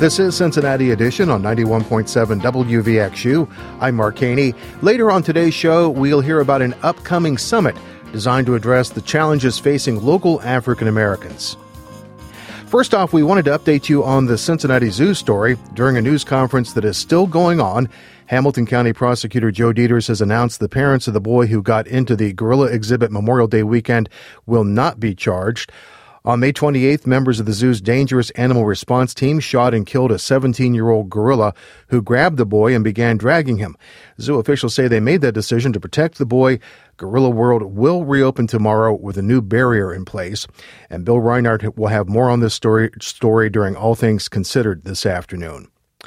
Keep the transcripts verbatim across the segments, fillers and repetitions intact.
This is Cincinnati Edition on ninety-one point seven W V X U. I'm Mark Haney. Later on today's show, we'll hear about an upcoming summit designed to address the challenges facing local African Americans. First off, we wanted to update you on the Cincinnati Zoo story. During a news conference that is still going on, Hamilton County Prosecutor Joe Dieters has announced the parents of the boy who got into the gorilla exhibit Memorial Day weekend will not be charged. On May twenty-eighth, members of the zoo's Dangerous Animal Response Team shot and killed a seventeen-year-old gorilla who grabbed the boy and began dragging him. Zoo officials say they made that decision to protect the boy. Gorilla World will reopen tomorrow with a new barrier in place. And Bill Reinhardt will have more on this story, story during All Things Considered this afternoon.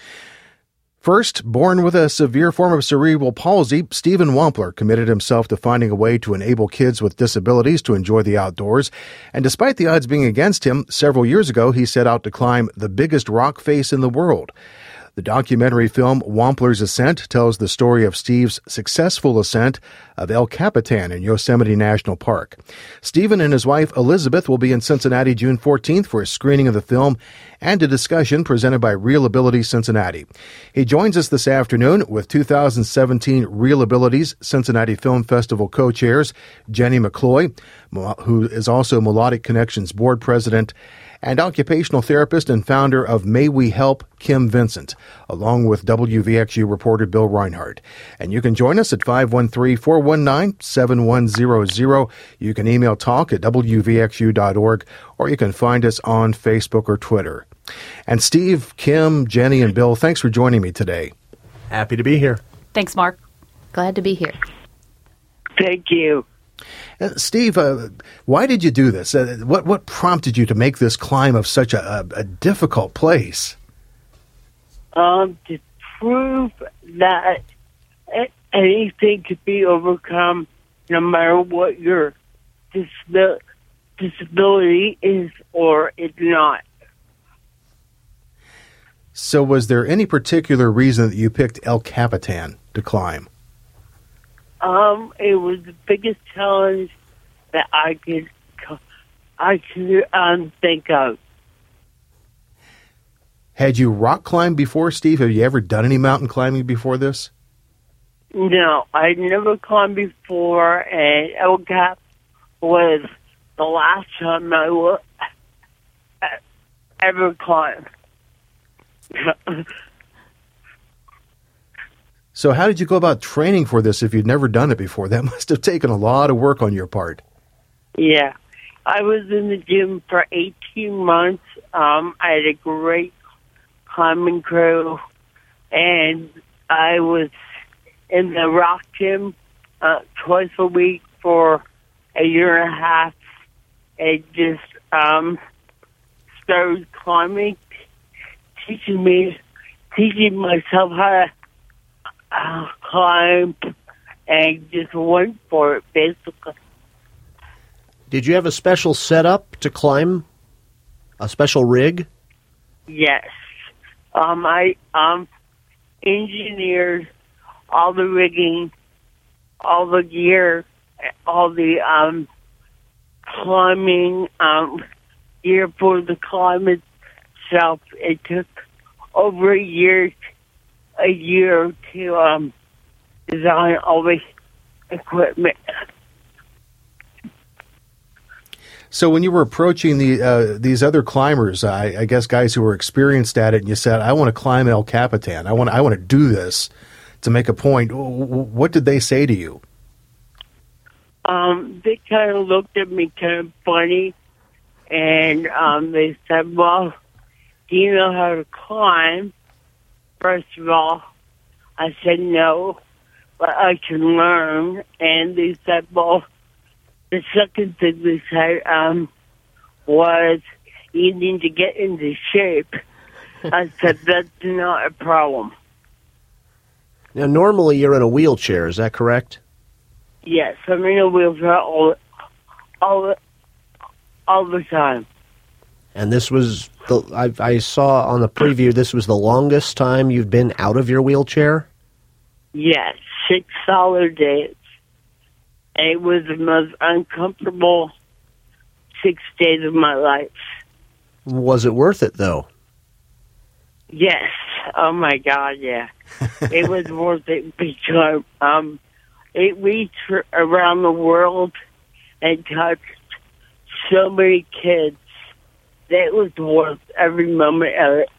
First, born with a severe form of cerebral palsy, Stephen Wampler committed himself to finding a way to enable kids with disabilities to enjoy the outdoors. And despite the odds being against him, several years ago he set out to climb the biggest rock face in the world. The documentary film Wampler's Ascent tells the story of Steve's successful ascent of El Capitan in Yosemite National Park. Stephen and his wife Elizabeth will be in Cincinnati June fourteenth for a screening of the film and a discussion presented by Real Ability Cincinnati. He joins us this afternoon with two thousand seventeen Real Abilities Cincinnati Film Festival co-chairs Jenny McCloy, who is also Melodic Connections board president, and occupational therapist and founder of May We Help, Kim Vincent, along with W V X U reporter Bill Reinhardt. And you can join us at five one three, four one nine, seven one zero zero. You can email talk at w v x u dot org, or you can find us on Facebook or Twitter. And Steve, Kim, Jenny, and Bill, thanks for joining me today. Happy to be here. Thanks, Mark. Glad to be here. Thank you. Uh, Steve, uh, why did you do this? Uh, what what prompted you to make this climb of such a, a, a difficult place? Um, to prove that anything could be overcome, no matter what your disabil- disability is or is not. So, was there any particular reason that you picked El Capitan to climb? Um, it was the biggest challenge that I could, I could um, think of. Had you rock climbed before, Steve? Have you ever done any mountain climbing before this? No, I'd never climbed before, and El Cap was the last time I would ever climb. So how did you go about training for this if you'd never done it before? That must have taken a lot of work on your part. Yeah. I was in the gym for eighteen months. Um, I had a great climbing crew, and I was in the rock gym uh, twice a week for a year and a half. And just um, started climbing, teaching me, teaching myself how to uh, climb, and just went for it, basically. Did you have a special setup to climb? A special rig? Yes. Um, I um, engineered all the rigging, all the gear, all the um, climbing um, gear for the climb itself. It took over a year, a year to um, design all the equipment. So when you were approaching the uh, these other climbers, I, I guess guys who were experienced at it, and you said, "I want to climb El Capitan. I want I want to do this to make a point." What did they say to you? Um, they kind of looked at me kind of funny, and um, they said, "Well, do you know how to climb?" First of all, I said no, but I can learn. And they said, "Well." The second thing they said um, was, you need to get into shape. I said, that's not a problem. Now, normally you're in a wheelchair, is that correct? Yes, I'm in a wheelchair all, all, all the time. And this was, the I, I saw on the preview, this was the longest time you've been out of your wheelchair? Yes, six solid days. It was the most uncomfortable six days of my life. Was it worth it, though? Yes. Oh my God, yeah. It was worth it because um, it reached around the world and touched so many kids. That was worth every moment of it.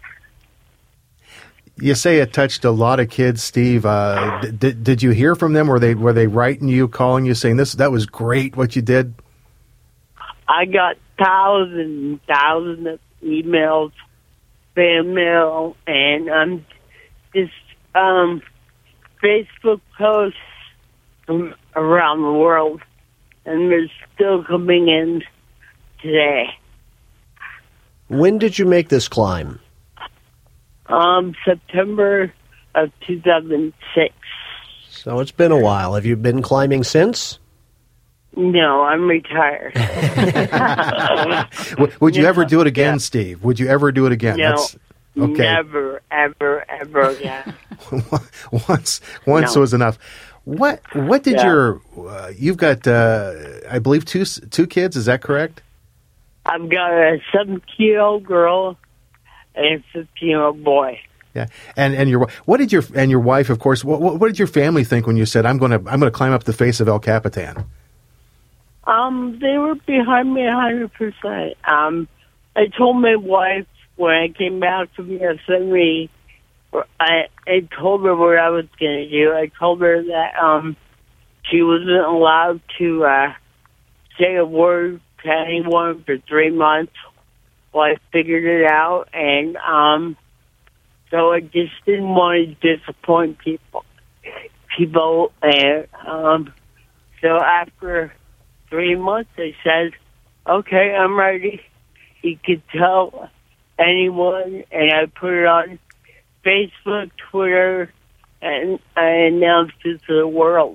You say it touched a lot of kids, Steve. Uh, did did you hear from them? Were they were they writing you, calling you, saying this that was great what you did? I got thousands and thousands of emails, fan mail, and um, just um, Facebook posts from around the world, and they're still coming in today. When did you make this climb? Um, September of two thousand six. So it's been a while. Have you been climbing since? No, I'm retired. would would you No, ever do it again, yeah. Steve? Would you ever do it again? No, That's, okay. never, ever, ever again. once once No. was enough. What what did Yeah. your uh, you've got uh, I believe two two kids, is that correct? I've got a seventeen-year-old girl and a fifteen-year-old boy. Yeah, and and your what did your and your wife, of course. What what did your family think when you said I'm going to I'm going to climb up the face of El Capitan? Um, they were behind me a hundred percent. Um, I told my wife when I came back from Yosemite, I I told her what I was going to do. I told her that um, she wasn't allowed to uh, say a word to anyone for three months while I figured it out, and um. So I just didn't want to disappoint people. People, and um, so after three months, I said, "Okay, I'm ready." You could tell anyone, and I put it on Facebook, Twitter, and I announced it to the world.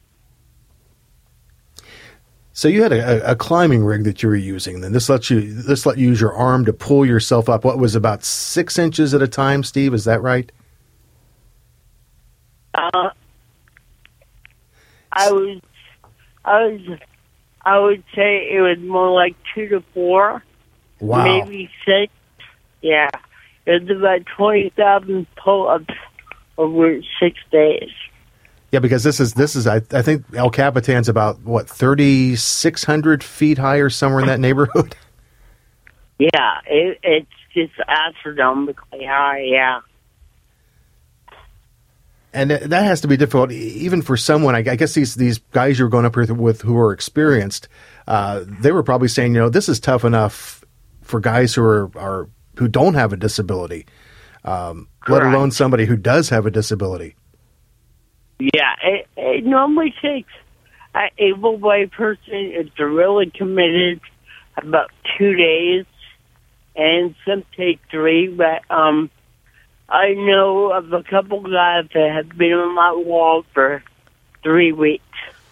So you had a, a climbing rig that you were using. Then this lets you this let you use your arm to pull yourself up. What was about six inches at a time, Steve? Is that right? Uh, I was, I was, I would say it was more like two to four, Wow. maybe six. Yeah, it was about twenty thousand pull-ups over six days. Yeah, because this is this is I, I think El Capitan's about what thirty six hundred feet high or somewhere in that neighborhood. Yeah, it, it's just astronomically high. Yeah. And that that has to be difficult, e- even for someone. I, I guess these these guys you're going up with, with who are experienced, uh, they were probably saying, you know, this is tough enough for guys who are, are who don't have a disability, um, let Correct. alone somebody who does have a disability. Yeah, it, it normally takes an able-bodied person if they're really committed about two days, and some take three. But um, I know of a couple guys that have been on that wall for three weeks.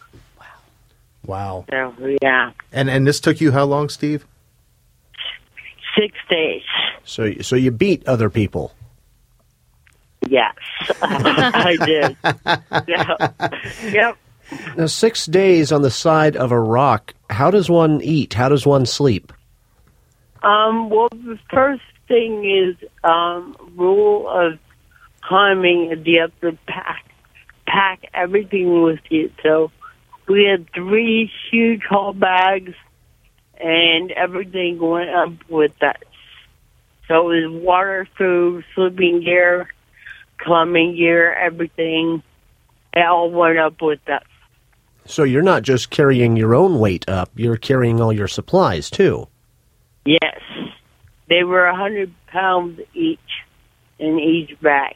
Wow. So yeah, And and this took you how long, Steve? six days. So so you beat other people. Yes, I did. Yeah. Yep. Now, six days on the side of a rock. How does one eat? How does one sleep? Um, well, the first thing is um, rule of climbing is you have to pack, pack everything with you. So we had three huge haul bags, and everything went up with us. So it was water, food, sleeping gear, climbing gear, everything. It all went up with us. So you're not just carrying your own weight up, you're carrying all your supplies, too. Yes. They were a hundred pounds each in each bag.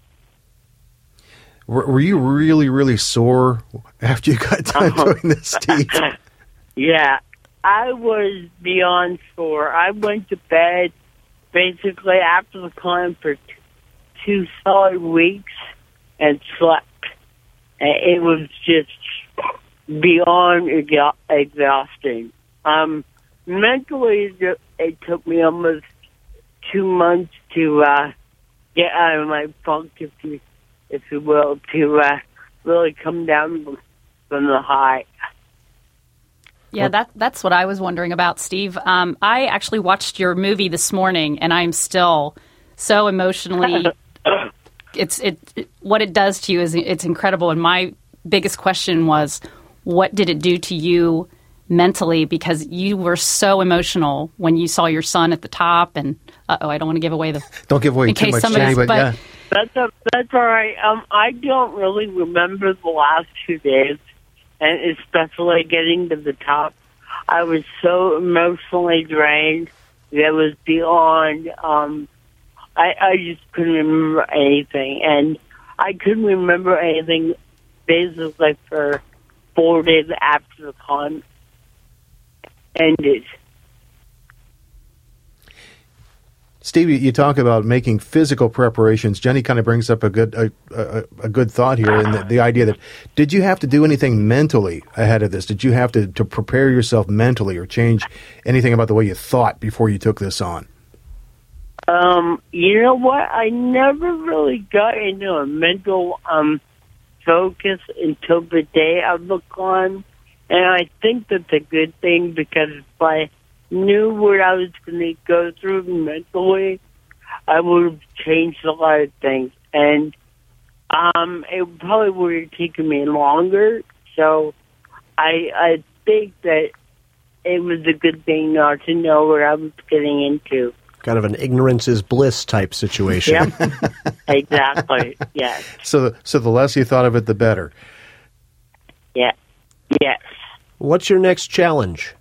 Were, were you really really sore after you got done Uh-huh. doing this, Steve? Yeah. I was beyond sore. I went to bed basically after the climb for t- two solid weeks and slept. And it was just beyond exha- exhausting. Um, mentally, it it took me almost two months to uh, get out of my funk, if you, if you will, to uh, really come down from the high. Yeah, that that's what I was wondering about, Steve. Um, I actually watched your movie this morning, and I'm still so emotionally. It's it, it what it does to you is it's incredible. And my biggest question was, what did it do to you mentally? Because you were so emotional when you saw your son at the top. And uh oh, I don't want to give away the don't give away too much, Jenny, but, but yeah, that's a, that's all right. Um, I don't really remember the last two days, and especially getting to the top. I was so emotionally drained that was beyond. Um, I, I just couldn't remember anything, and I couldn't remember anything basically for four days after the con ended. Steve, you talk about making physical preparations. Jenny kind of brings up a good a, a, a good thought here, and the, the idea that did you have to do anything mentally ahead of this? Did you have to, to prepare yourself mentally or change anything about the way you thought before you took this on? Um, you know what? I never really got into a mental um, focus until the day of the con, and I think that's a good thing because if I knew what I was going to go through mentally, I would have changed a lot of things, and um, it probably would have taken me longer. So I I think that it was a good thing not to know what I was getting into. Kind of an ignorance is bliss type situation. Yep, exactly. Yes. So, so the less you thought of it, the better. Yeah. Yes. What's your next challenge?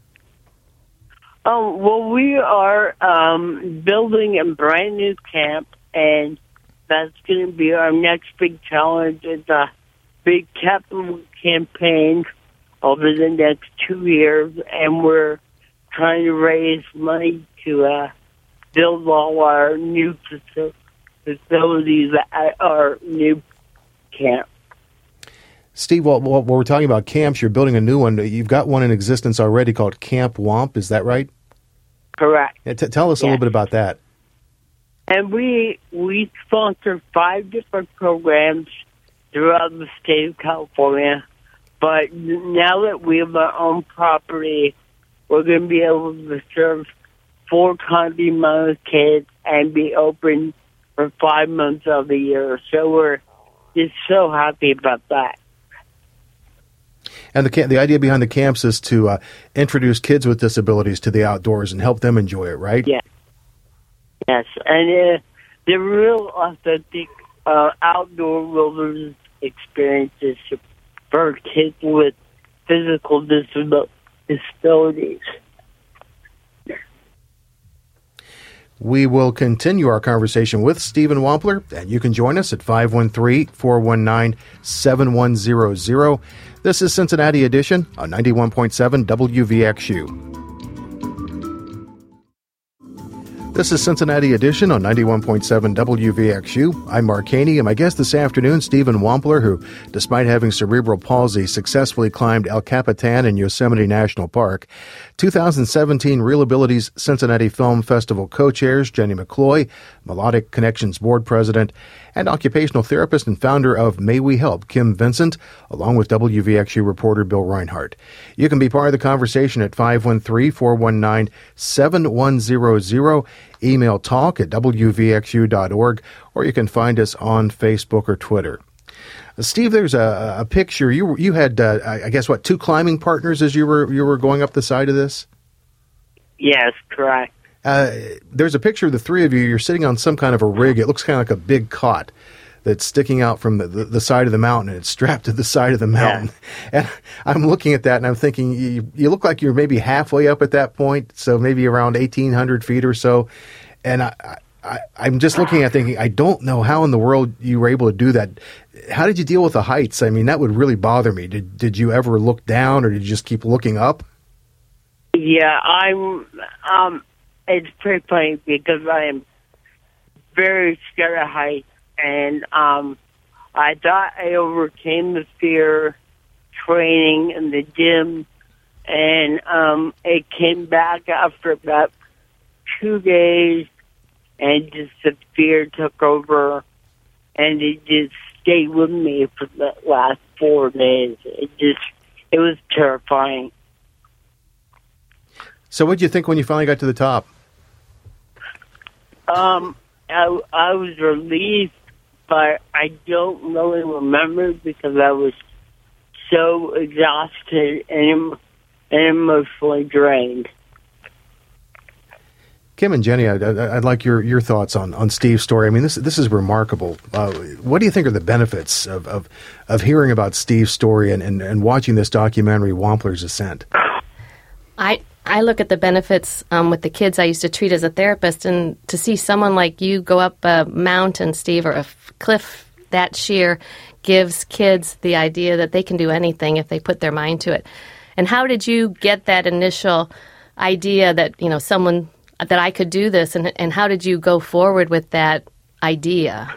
Oh, well, we are um, building a brand new camp, and that's going to be our next big challenge. It's a big capital campaign over the next two years, and we're trying to raise money to uh, build all our new facilities at our new camp. Steve, while, while we're talking about camps, you're building a new one. You've got one in existence already called Camp Womp. Is that right? Correct. Yeah, t- tell us yes. a little bit about that. And we we sponsor five different programs throughout the state of California. But now that we have our own property, we're going to be able to serve four times the amount of kids and be open for five months of the year. So we're just so happy about that. And the the idea behind the camps is to uh, introduce kids with disabilities to the outdoors and help them enjoy it, right? Yes. Yes. And uh, the real authentic uh, outdoor wilderness experiences for kids with physical disabil- disabilities. We will continue our conversation with Stephen Wampler, and you can join us at five one three, four one nine, seven one zero zero. This is Cincinnati Edition on ninety-one point seven W V X U. This is Cincinnati Edition on ninety-one point seven W V X U. I'm Mark Haney, and my guest this afternoon, Stephen Wampler, who, despite having cerebral palsy, successfully climbed El Capitan in Yosemite National Park. twenty seventeen Real Abilities Cincinnati Film Festival co-chairs Jenny McCloy, Melodic Connections board president, and occupational therapist and founder of May We Help, Kim Vincent, along with W V X U reporter Bill Reinhardt. You can be part of the conversation at five one three, four one nine, seven one zero zero. Email talk at w v x u dot org, or you can find us on Facebook or Twitter. Uh, Steve, there's a, a picture. You you had, uh, I guess, what, two climbing partners as you were you were going up the side of this? Yes, correct. Uh, there's a picture of the three of you. You're sitting on some kind of a rig. It looks kind of like a big cot that's sticking out from the, the, the side of the mountain, and it's strapped to the side of the mountain. Yeah. And I'm looking at that, and I'm thinking, you, you look like you're maybe halfway up at that point, so maybe around eighteen hundred feet or so. And I, I, I'm just looking at thinking, I don't know how in the world you were able to do that. How did you deal with the heights? I mean, that would really bother me. Did did you ever look down, or did you just keep looking up? Yeah, I'm. Um, it's pretty funny because I am very scared of heights, and um, I thought I overcame the fear training in the gym, and um, it came back after about two days, and just the fear took over, and it just stayed with me for the last four days. It just, it was terrifying. So what did you think when you finally got to the top? Um, I, I was relieved, but I don't really remember because I was so exhausted and, and emotionally drained. Kim and Jenny, I'd, I'd like your, your thoughts on, on Steve's story. I mean, this this is remarkable. Uh, what do you think are the benefits of, of, of hearing about Steve's story and, and, and watching this documentary, Wampler's Ascent? I I look at the benefits um, with the kids I used to treat as a therapist, and to see someone like you go up a mountain, Steve, or a f- cliff that sheer gives kids the idea that they can do anything if they put their mind to it. And how did you get that initial idea that, you know, someone... that I could do this, and and how did you go forward with that idea?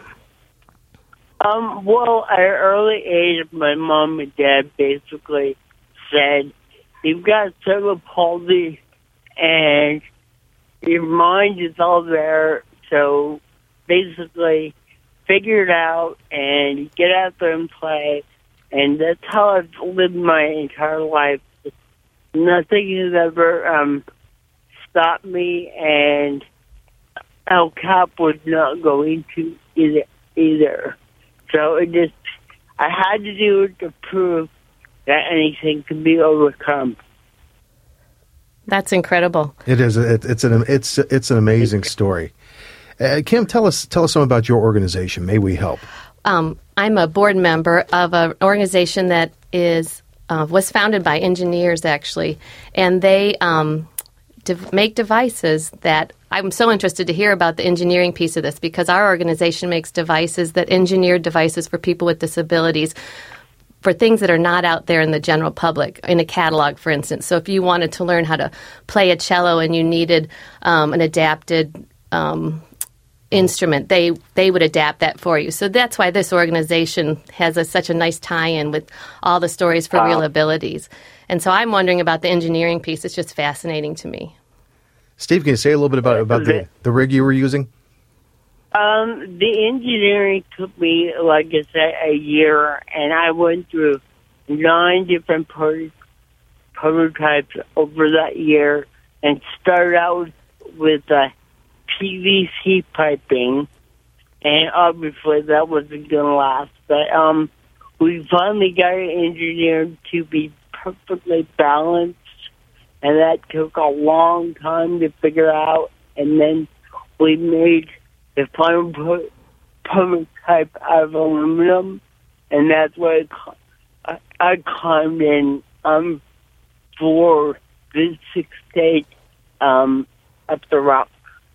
Um, well, at an early age, my mom and dad basically said, you've got cerebral palsy, and your mind is all there, so basically figure it out and get out there and play. And that's how I've lived my entire life. Nothing has ever... Um, stopped me, and El Cap was not going to either, either. So it just, I had to do it to prove that anything can be overcome. That's incredible. It is. It, it's an it's it's an amazing story. Uh, Kim, tell us tell us something about your organization. May we help? Um, I'm a board member of an organization that is uh, was founded by engineers, actually, and they. Um, To make devices that I'm so interested to hear about the engineering piece of this, because our organization makes devices that engineered devices for people with disabilities for things that are not out there in the general public, in a catalog, for instance. So if you wanted to learn how to play a cello and you needed um, an adapted um, instrument, they they would adapt that for you. So that's why this organization has a, such a nice tie-in with all the stories for wow. real abilities. And so I'm wondering about the engineering piece. It's just fascinating to me. Steve, can you say a little bit about, about the, the rig you were using? Um, the engineering took me, like I said, a year, and I went through nine different pro- prototypes over that year and started out with uh, P V C piping, and obviously that wasn't going to last. But um, we finally got it engineered to be perfectly balanced, and that took a long time to figure out. And then we made the final pro- prototype out of aluminum, and that's why I, I climbed in um, for the sixth stage um, up the rock.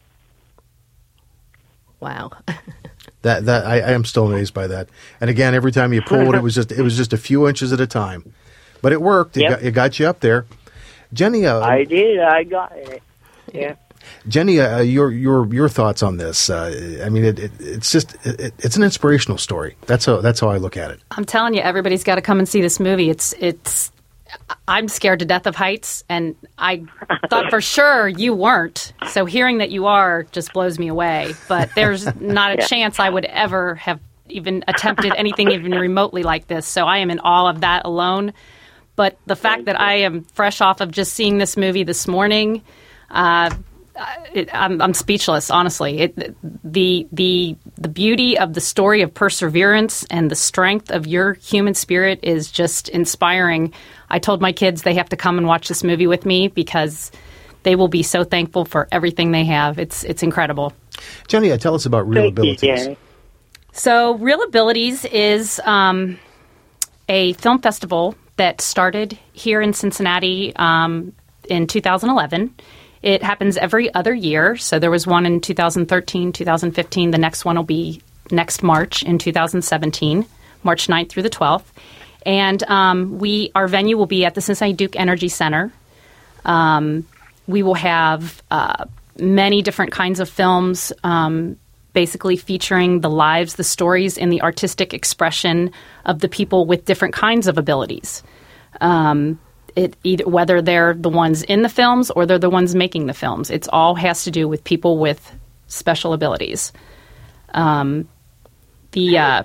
Wow. that that I, I am still amazed by that. And again, every time you pulled, it was just it was just a few inches at a time. But it worked. It, yep. got, it got you up there. Jenny, uh, I did. I got it. Yeah. Jenny, uh, your your your thoughts on this? Uh, I mean, it, it, it's just it, it's an inspirational story. That's how that's how I look at it. I'm telling you, everybody's got to come and see this movie. It's it's. I'm scared to death of heights, and I thought for sure you weren't. So hearing that you are just blows me away. But there's not a yeah. chance I would ever have even attempted anything even remotely like this. So I am in awe of that alone. But the fact that I am fresh off of just seeing this movie this morning, uh, it, I'm, I'm speechless. Honestly, it, the the the beauty of the story of perseverance and the strength of your human spirit is just inspiring. I told my kids they have to come and watch this movie with me because they will be so thankful for everything they have. It's it's incredible. Jenny, uh, tell us about Real Thank Abilities. You, Jenny. So Real Abilities is um, a film festival that started here in Cincinnati um, in two thousand eleven. It happens every other year. So there was one in two thousand thirteen, two thousand fifteen. The next one will be next March in two thousand seventeen, March ninth through the twelfth. And um, we our venue will be at the Cincinnati Duke Energy Center. Um, we will have uh, many different kinds of films, um, basically featuring the lives, the stories, and the artistic expression of the people with different kinds of abilities. Um, it either whether they're the ones in the films or they're the ones making the films. It's all has to do with people with special abilities. Um, the uh,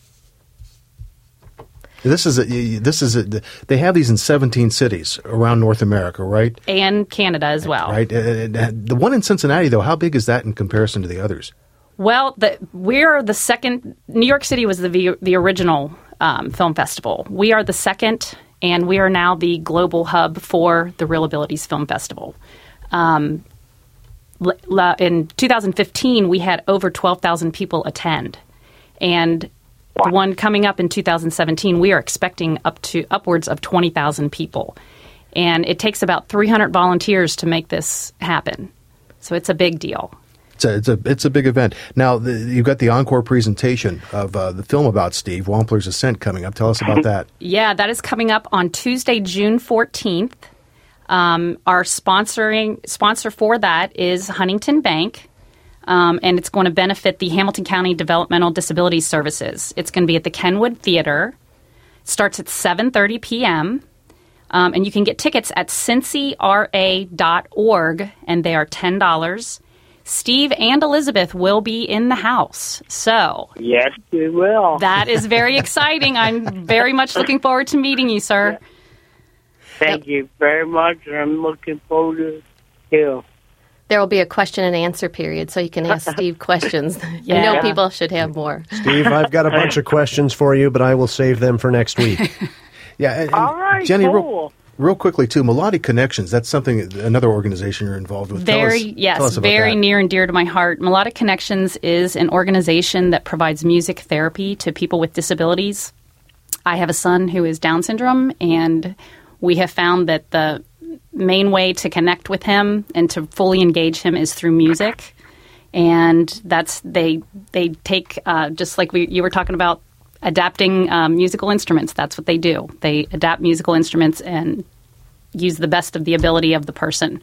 This is a, this is a, they have these in seventeen cities around North America, right? And Canada as well. Right. Uh, the one in Cincinnati, though, how big is that in comparison to the others? Well, the, we're the second. New York City was the the original um, film festival. We are the second, and we are now the global hub for the Real Abilities Film Festival. Um, in two thousand fifteen, we had over twelve thousand people attend, and the one coming up in two thousand seventeen, we are expecting up to upwards of twenty thousand people, and it takes about three hundred volunteers to make this happen. So it's a big deal. It's a, it's a it's a big event. Now, the, you've got the encore presentation of uh, the film about Steve, Wampler's Ascent, coming up. Tell us about that. Yeah, that is coming up on Tuesday, June fourteenth. Um, our sponsoring sponsor for that is Huntington Bank, um, and it's going to benefit the Hamilton County Developmental Disability Services. It's going to be at the Kenwood Theater. It starts at seven thirty p.m., um, and you can get tickets at cincy r a dot org, and they are ten dollars. Steve and Elizabeth will be in the house. So yes, we will. That is very exciting. I'm very much looking forward to meeting you, sir. Yeah. Thank yep. you very much. I'm looking forward to it too. There will be a question and answer period, so you can ask Steve questions. Yeah. I know people should have more. Steve, I've got a bunch of questions for you, but I will save them for next week. Yeah, and, and all right, Jenny, cool. real, real quickly too, Melodic Connections. That's something, another organization you're involved with. Very, tell us, yes, tell us about very that. near and dear to my heart. Melodic Connections is an organization that provides music therapy to people with disabilities. I have a son who is Down syndrome, and we have found that the main way to connect with him and to fully engage him is through music. And that's they they take uh, just like we you were talking about adapting um, musical instruments. That's what they do. They adapt musical instruments and use the best of the ability of the person.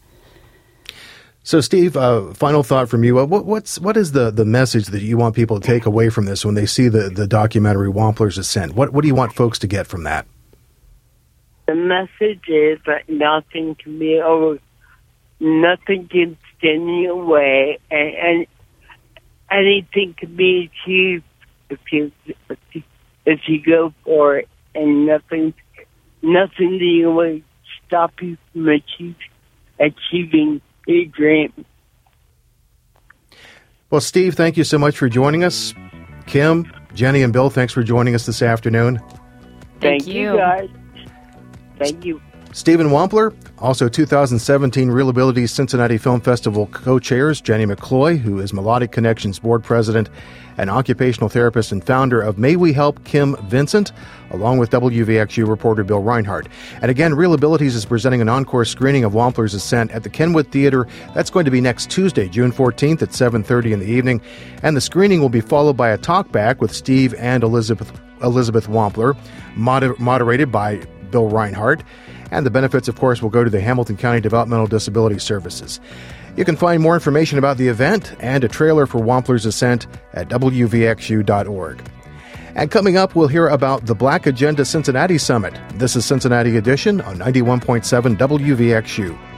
So, Steve, uh, final thought from you. Uh, what, what's what is the, the message that you want people to take away from this when they see the, the documentary Wampler's Ascent? What what do you want folks to get from that? The message is that nothing can be over, nothing can stand in your way, and, and anything can be achieved if you if you, if you go for it, and nothing nothing will stop you from achieve, achieving your dream. Well, Steve, thank you so much for joining us. Kim, Jenny, and Bill, thanks for joining us this afternoon. Thank, Thank you. you, guys. Thank you. Stephen Wampler, also two thousand seventeen Real Abilities Cincinnati Film Festival co-chairs, Jenny McCloy, who is Melodic Connections board president and occupational therapist and founder of May We Help Kim Vincent, along with W V X U reporter Bill Reinhardt. And again, Real Abilities is presenting an encore screening of Wampler's Ascent at the Kenwood Theater. That's going to be next Tuesday, June fourteenth at seven thirty in the evening. And the screening will be followed by a talkback with Steve and Elizabeth Elizabeth Wampler, moder- moderated by Bill Reinhardt. And the benefits, of course, will go to the Hamilton County Developmental Disability Services. You can find more information about the event and a trailer for Wampler's Ascent at w v x u dot org. And coming up, we'll hear about the Black Agenda Cincinnati Summit. This is Cincinnati Edition on ninety-one point seven W V X U.